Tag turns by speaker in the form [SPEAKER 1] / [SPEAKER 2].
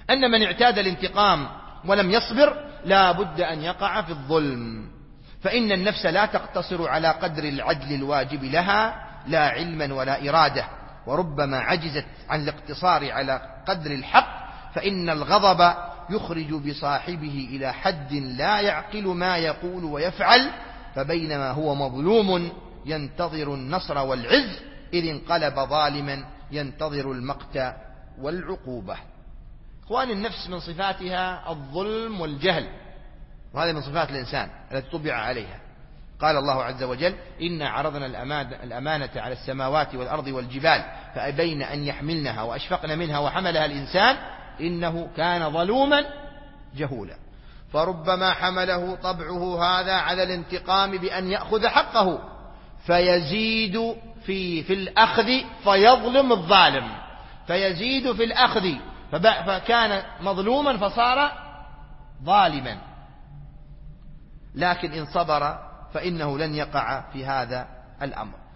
[SPEAKER 1] أن من اعتاد الانتقام ولم يصبر لا بد أن يقع في الظلم، فإن النفس لا تقتصر على قدر العدل الواجب لها لا علما ولا إرادة، وربما عجزت عن الاقتصار على قدر الحق، فإن الغضب يخرج بصاحبه إلى حد لا يعقل ما يقول ويفعل، فبينما هو مظلوم ينتظر النصر والعز إذ انقلب ظالما ينتظر المقت والعقوبة. إخوان، النفس من صفاتها الظلم والجهل، وهذا من صفات الإنسان التي طبع عليها. قال الله عز وجل: إنا عرضنا الأمانة على السماوات والأرض والجبال فأبين أن يحملنها وأشفقن منها وحملها الإنسان إنه كان ظلوما جهولا. فربما حمله طبعه هذا على الانتقام بأن يأخذ حقه فيزيد في الأخذ فيظلم الظالم، فيزيد في الأخذ فكان مظلوما فصار ظالما. لكن إن صبر فإنه لن يقع في هذا الأمر.